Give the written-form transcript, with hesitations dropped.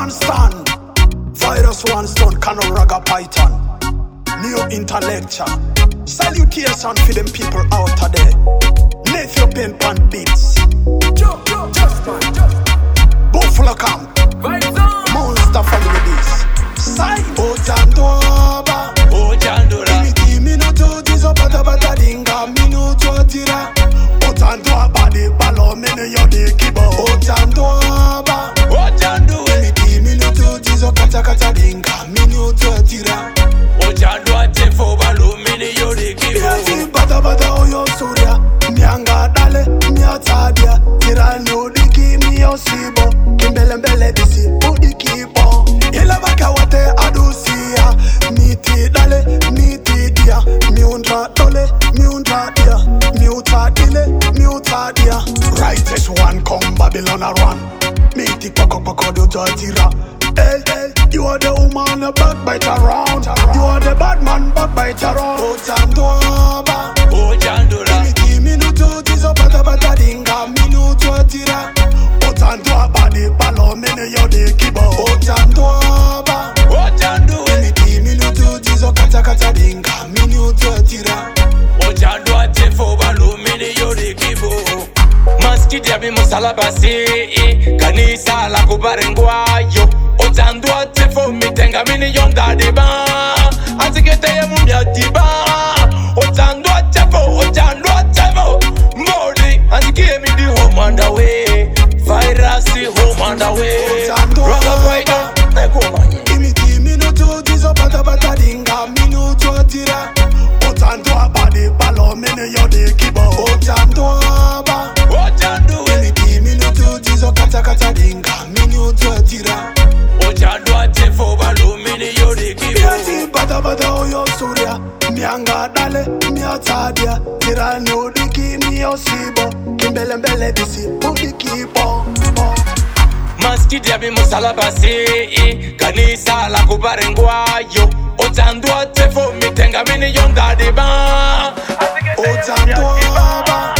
one stand. Virus one stone, canon raga python. New intellectual. Salutation for them people out there. Ethiopian pan beats. Buffalo camp. Monster family this. Side. Ojandoba. Ojandora. Imiti minuto tizo bata bata dinga minuto tira. Ojandoba de balo mene yode kibo. Ojandoba. Imiti minuto tizo kata kata dinga minuto tira. Ojandwa tefo balo mene yode kibo. Yati bata bata oyo surya. Mianga dale miatadia. Tira nyodiki miyosibo. Kimbele mbele disi udikibo. Ila baka wate adusia. Miti dale miti dia. Miundra dole miundra dia. Miuta dile miuta dia. Righteous one come Babylon a run. Miti poko do tira. Hey, hey, you are the woman a backbite around. You are the bad man backbite around. Ojandoba. Ojandora. Imiti minuto tizo bata bata dinga minuto tira. Ojandoba de balo mene yode kibo. Ojandoba. Imiti minuto tizo kata kata dinga minuto tira. Ojandwa tefo balo mene yode kibo. Maskidi ya bimusalabasi. Kanisa la kubarengwayo. Ojandwa tefo mitenga mini yonda diba. Atikete ye mumya diba. Ojandwa tefo Modi Antikie mi di home on the way. Virus home on the way. Rock rider Neko manye. Imiti minuto tizo bata bata dinga minuto tira. Ojandoba de balo mene yode kibo. Ojandoba. Imiti minuto tizo kata kata dinga minuto tira. Ojandwa tefo balo mini yode kibo. Yati bata bata oyo surya. Mianga dale miatadia. Tira nyodiki miyosibo. Kimbele mbele disi udikibo. Maskidi ya bimusalabasi. Kanisa la kubarengwayo. Ojandwa tefo mitenga mini yonda diba. Ojandoba.